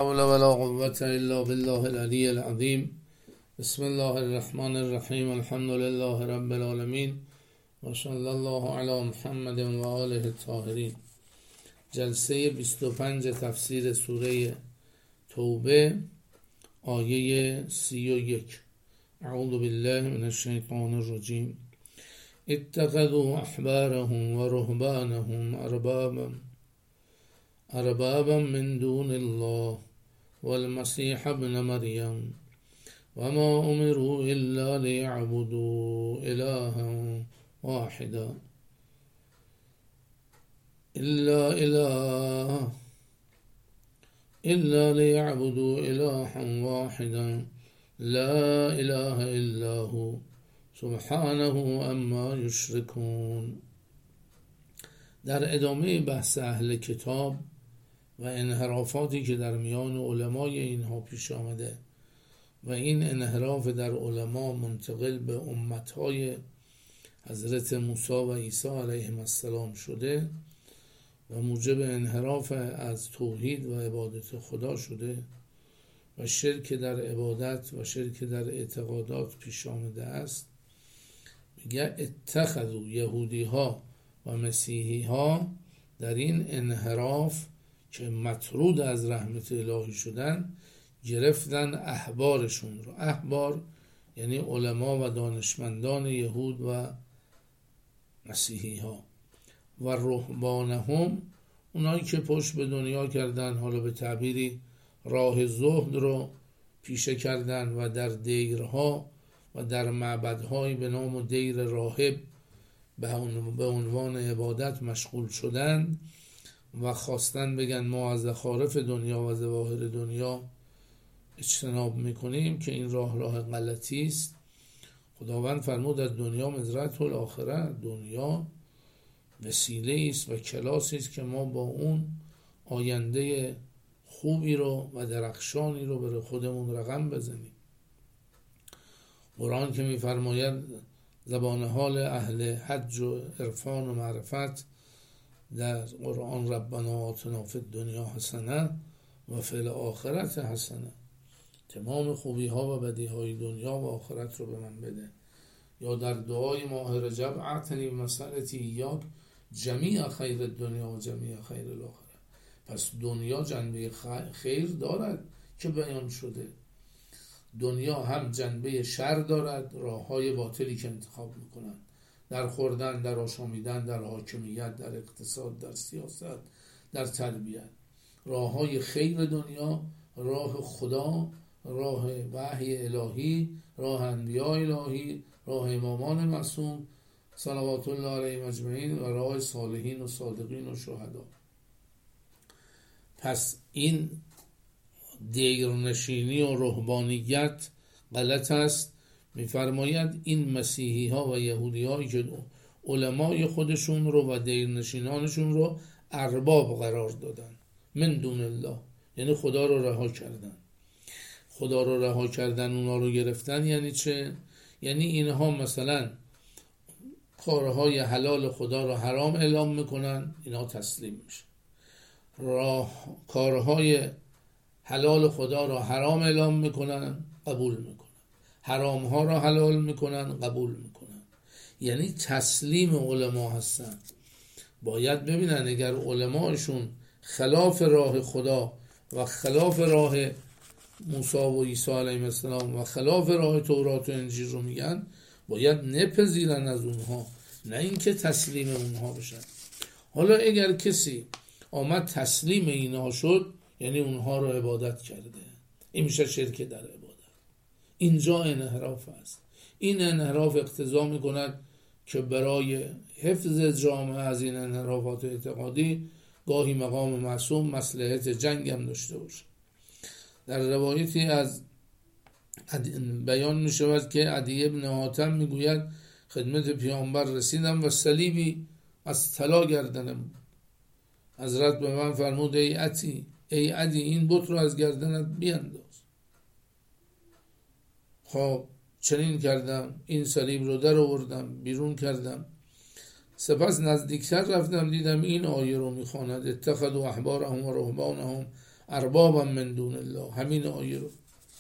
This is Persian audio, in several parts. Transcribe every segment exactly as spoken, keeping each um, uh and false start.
حول ولا قوة الا بالله العلی العظیم. بسم الله الرحمن الرحیم. الحمد لله رب العالمین و صلی الله علی محمد و آله الطاهرین. جلسه بیست و پنج تفسیر سوره توبه، آیه سی و یک. اعوذ بالله من الشیطان الرجیم. اتخذوا احبارهم و رهبانهم اربابا اربابا من دون الله والمسيح ابن مريم وما امروا الا ليعبدوا الها واحدا الا اله الا ليعبدوا الها واحدا لا اله الا هو سبحانه اما یشرکون. در ادامه بحث اهل کتاب و انحرافاتی که در میان علمای اینها پیش آمده و این انحراف در علما منتقل به امتهای حضرت موسی و عیسی علیهم السلام شده و موجب انحراف از توحید و عبادت خدا شده و شرک در عبادت و شرک در اعتقادات پیش آمده است، میگه اتخذوا، یهودی ها و مسیحی ها در این انحراف که مطرود از رحمت الهی شدن گرفتن احبارشون رو. احبار یعنی علما و دانشمندان یهود و مسیحی ها، و رهبانهم، اونایی که پشت به دنیا کردن، حالا به تعبیری راه زهد رو پیشه کردن و در دیرها و در معبدهای به نام دیر راهب به عنوان عبادت مشغول شدن و خواستن بگن ما از زخارف دنیا و ظواهر دنیا اجتناب میکنیم، که این راه راه غلطی است. خداوند فرمود از دنیا مزرعة الاخره، دنیا وسیله است و کلاسی است که ما با اون آینده خوبی رو و درخشانی رو برای خودمون رقم بزنیم. قرآن که میفرماید زبان حال اهل حج و عرفان و معرفت در قرآن ربنا آتنا فی الدنیا حسنه و فی الاخرة حسنه، تمام خوبی ها و بدی های دنیا و آخرت رو به من بده. یا در دعای ماه رجب اعطنی مسئلتی ایاک جمیع خیر دنیا و جمیع خیر الاخره. پس دنیا جنبه خیر دارد که بیان شده، دنیا هم جنبه شر دارد، راه های باطلی که انتخاب میکنن، در خوردن، در آشامیدن، در حاکمیت، در اقتصاد، در سیاست، در تربیت. راه های خیر دنیا راه خدا، راه وحی الهی، راه انبیاء الهی، راه امامان معصوم صلوات الله علیهم اجمعین و راه صالحین و صادقین و شهدا. پس این دیرنشینی و رهبانیت غلط است. میفرماید این مسیحی ها و یهودی هایی که علمای خودشون رو و دیرنشینانشون رو ارباب قرار دادن من دون الله، یعنی خدا رو رها کردن. خدا رو رها کردن، اونا رو گرفتن. یعنی چه؟ یعنی اینها مثلا کارهای حلال خدا رو حرام اعلام میکنن، اینا تسلیم میشن. راه کارهای حلال خدا را حرام اعلام میکنن، قبول میکنن. حرام ها را حلال میکنن، قبول میکنن. یعنی تسلیم علما هستن. باید ببینن اگر علمایشون خلاف راه خدا و خلاف راه موسی و عیسی علیهم السلام و خلاف راه تورات و انجیل رو میگن، باید نپذیرن از اونها، نه اینکه تسلیم اونها بشن. حالا اگر کسی آمد تسلیم اینها شد، یعنی اونها رو عبادت کرده، این میشه شرک در عبادت. اینجا انحراف است. این انحراف اقتضا میکند که برای حفظ جامعه از این انحرافات اعتقادی گاهی مقام معصوم مصلحت جنگ هم داشته باشه. در روایتی از بیان میشود که عدی ابن حاتم میگوید خدمت پیامبر رسیدم و صلیبی از طلا گردنم. حضرت به من فرمود ای عدی ای عدی این بت رو از گردنت بیانداز. خب چنین کردم، این صلیب رو در آوردم، بیرون کردم. سپس نزدیکتر رفتم، دیدم این آیه رو میخواند اتخذوا احبارهم و رهبانهم اربابا من دون الله. همین آیه رو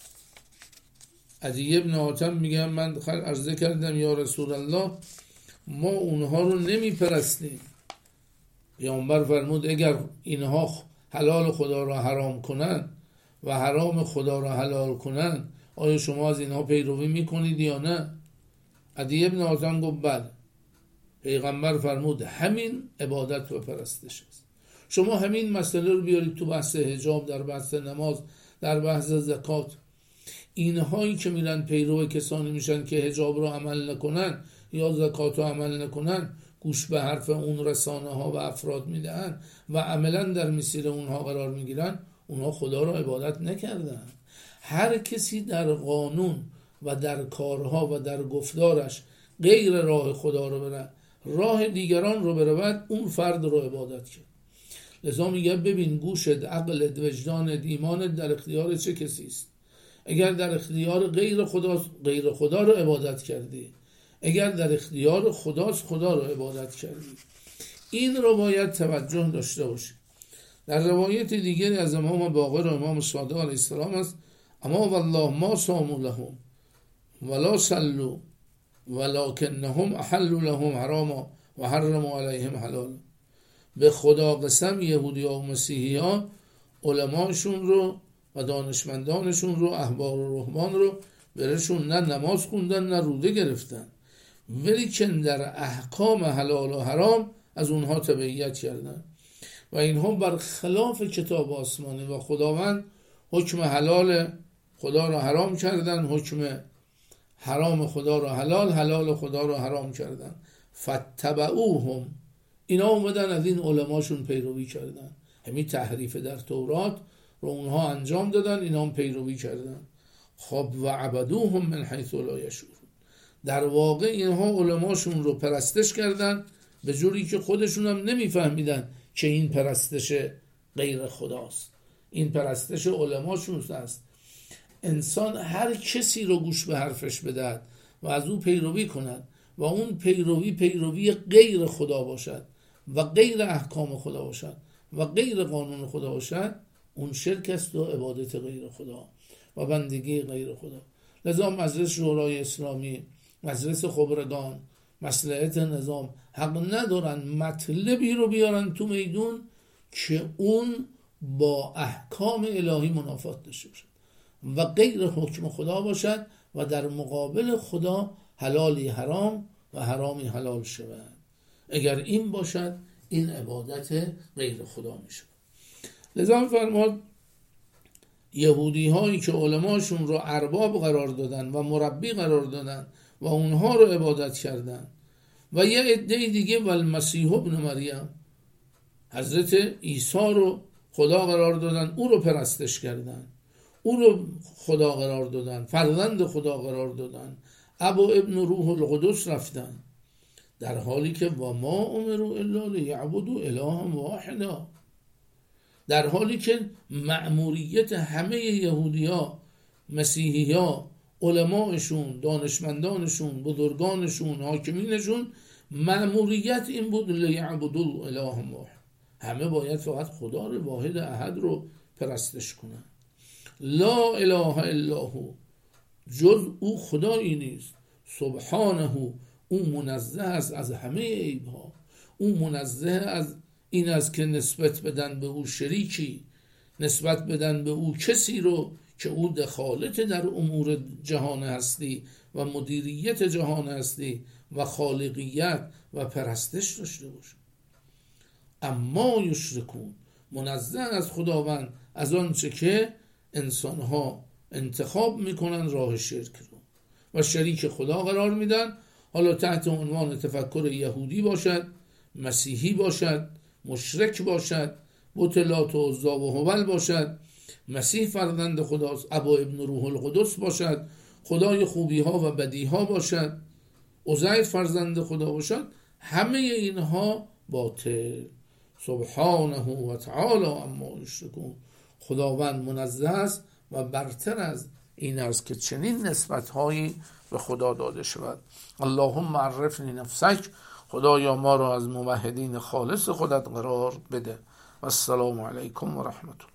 عدی ابن حاتم میگم من عرضه کردم یا رسول الله ما اونها رو نمی پرستیم. پیامبر فرمود اگر اینها حلال خدا را حرام کنن و حرام خدا را حلال کنن آیا شما از اینها پیروی میکنید یا نه؟ عدی ابن حاتم گفت بله. پیغمبر فرمود همین عبادت و پرستش است. شما همین مسئله رو بیارید تو بحث حجاب، در بحث نماز، در بحث زکات. اینهایی که میرن پیرو کسانی میشن که حجاب رو عمل نکنن یا زکات رو عمل نکنن، گوش به حرف اون رسانه ها و افراد میدهن و عملا در مسیر اونها قرار میگیرن، اونها خدا رو عبادت نکردن. هر کسی در قانون و در کارها و در گفتارش غیر راه خدا رو بره، راه دیگران رو بره، بعد اون فرد رو عبادت کرد. لذا میگه ببین گوشت، عقلت، وجدانت، ایمانت در اختیار چه کسی است. اگر در اختیار غیر خداست غیر خدا رو عبادت کردی، اگر در اختیار خداست خدا رو عبادت کردی. این رو باید توجه داشته باشی. در روایت دیگری از امام باقر و امام صادق علیه السلام است اما والله ما صاموا لهم ولا صلوا ولکنهم احلوا لهم حراما و حرموا علیهم حلالا. به خدا قسم یهودی ها و مسیحی ها علماشون رو و دانشمندانشون رو، احبار و رهبان رو برشون نه نماز خوندن نه روزه گرفتن، ولیکن در احکام حلال و حرام از اونها تبعیت کردن و اینها برخلاف کتاب آسمانی و خداوند حکم حلال خدا را حرام کردن، حکم حرام خدا را حلال، حلال خدا را حرام کردن. فتبعوهم، اینا اومدن از این علماشون پیروی کردن. همین تحریف در تورات رو اونها انجام دادن، اینا هم پیروی کردن. خب و عبدوهم من حیث لا یشعرون، در واقع اینها علماشون رو پرستش کردن به جوری که خودشون هم نمیفهمیدن که این پرستش غیر خداست، این پرستش علماشون است. انسان هر کسی رو گوش به حرفش بدهد و از او پیروی کند و اون پیروی پیروی غیر خدا باشد و غیر احکام خدا باشد و غیر قانون خدا باشد، اون شرک است و عبادت غیر خدا و بندگی غیر خدا. لذا مجلس شورای اسلامی، مجلس خبرگان، مصلحت نظام حق ندارن مطلبی رو بیارن تو میدون که اون با احکام الهی منافات داشته باشد و غیر حکم خدا باشد و در مقابل خدا حلالی حرام و حرامی حلال شود. اگر این باشد این عبادت غیر خدا می شود. لذا فرمود یهودی هایی که علماشون رو ارباب قرار دادن و مربی قرار دادن و اونها رو عبادت کردن و یه عده دیگه و المسیح ابن مریم، حضرت عیسی رو خدا قرار دادن، او رو پرستش کردن، او رو خدا قرار دادن، فرزند خدا قرار دادن، ابو ابن روح القدس رفتن، در حالی که و ما امروا الا لیعبدوا الها واحدا، در حالی که مأموریت همه یهودی‌ها، مسیحی‌ها، علماءشون، دانشمندانشون، بزرگانشون، حاکمینشون، مأموریت این بود لیعبدوا الها واحد، همه باید فقط خدا رو واحد احد رو پرستش کنن. لا اله الا هو، جز او خدایی نیست. سبحانه، او منزه است از همه عیبها، او منزه از این است که نسبت بدن به او شریکی، نسبت بدن به او کسی رو که او دخالت در امور جهان هستی و مدیریت جهان هستی و خالقیت و پرستش داشته باشه. اما یشرکون، منزه از خداوند از آنچه که انسانها انتخاب میکنن راه شرک رو و شریک خدا قرار میدن، حالا تحت عنوان تفکر یهودی باشد، مسیحی باشد، مشرک باشد، بت لات و عزی و هبل باشد، مسیح فرزند خداست، ابا ابن روح القدس باشد، خدای خوبی ها و بدی ها باشد، عزیر فرزند خدا باشد، همه اینها باطل. سبحانه و تعالی اما یشرکون، خداوند منزه است و برتر از این است که چنین نسبت‌هایی به خدا داده شود. اللهم عرفنی نفسک، خدایا ما را از موحدین خالص خودت قرار بده. و السلام علیکم و رحمت الله.